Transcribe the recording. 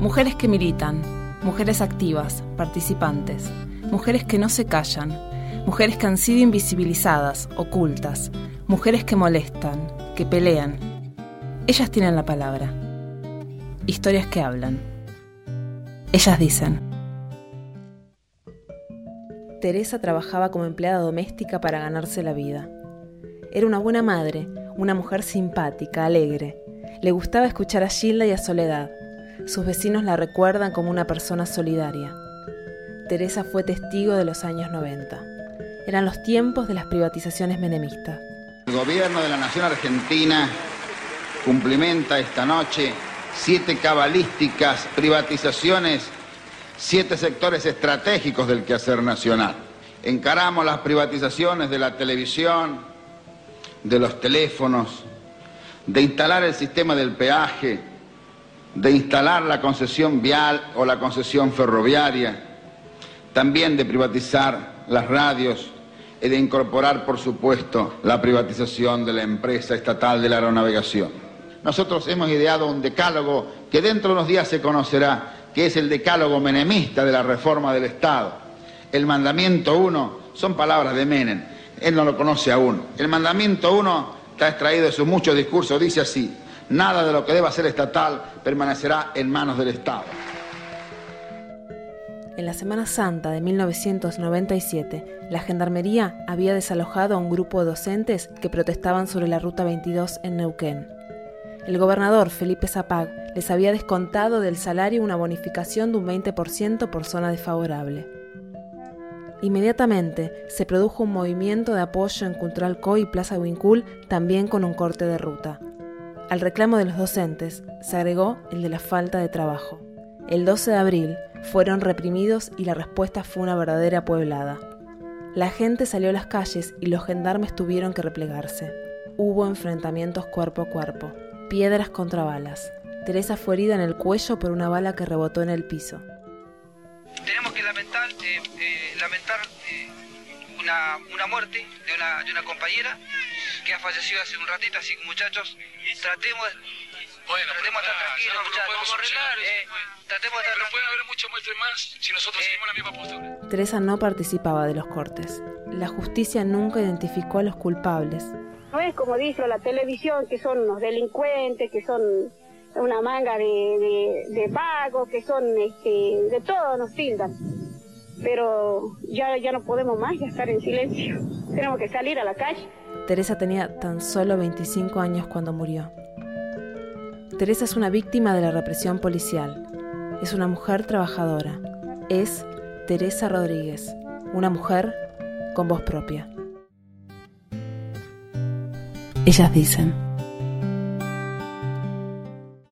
Mujeres que militan, mujeres activas, participantes, mujeres que no se callan, mujeres que han sido invisibilizadas, ocultas, mujeres que molestan, que pelean. Ellas tienen la palabra. Historias que hablan. Ellas dicen. Teresa trabajaba como empleada doméstica para ganarse la vida. Era una buena madre, una mujer simpática, alegre. Le gustaba escuchar a Gilda y a Soledad. Sus vecinos la recuerdan como una persona solidaria. Teresa fue testigo de los años 90. Eran los tiempos de las privatizaciones menemistas. El gobierno de la Nación Argentina cumplimenta esta noche 7 cabalísticas privatizaciones, 7 sectores estratégicos del quehacer nacional. Encaramos las privatizaciones de la televisión, de los teléfonos, de instalar el sistema del peaje, de instalar la concesión vial o la concesión ferroviaria, también de privatizar las radios y de incorporar, por supuesto, la privatización de la empresa estatal de la aeronavegación. Nosotros hemos ideado un decálogo que dentro de unos días se conocerá, que es el decálogo menemista de la reforma del Estado. El mandamiento 1 son palabras de Menem, él no lo conoce aún. El mandamiento 1 está extraído de sus muchos discursos, dice así: nada de lo que deba ser estatal permanecerá en manos del Estado. En la Semana Santa de 1997, la Gendarmería había desalojado a un grupo de docentes que protestaban sobre la Ruta 22 en Neuquén. El gobernador Felipe Zapag les había descontado del salario una bonificación de un 20% por zona desfavorable. Inmediatamente se produjo un movimiento de apoyo en Cultralcó y Plaza Huincul, también con un corte de ruta. Al reclamo de los docentes se agregó el de la falta de trabajo. El 12 de abril fueron reprimidos y la respuesta fue una verdadera pueblada. La gente salió a las calles y los gendarmes tuvieron que replegarse. Hubo enfrentamientos cuerpo a cuerpo, piedras contra balas. Teresa fue herida en el cuello por una bala que rebotó en el piso. Tenemos que lamentar una muerte de una compañera que ha fallecido hace un ratito, así que muchachos, tratemos de estar tranquilos, muchachos. Tratemos de estar tranquilos. Pueden haber muchas muertes más si nosotros seguimos la misma postura. Teresa no participaba de los cortes. La justicia nunca identificó a los culpables. No es como dice la televisión, que son unos delincuentes, que son una manga de vagos, que son de todo nos tildan. Pero ya no podemos más ya estar en silencio. Tenemos que salir a la calle. Teresa tenía tan solo 25 años cuando murió. Teresa es una víctima de la represión policial. Es una mujer trabajadora. Es Teresa Rodríguez, una mujer con voz propia. Ellas dicen.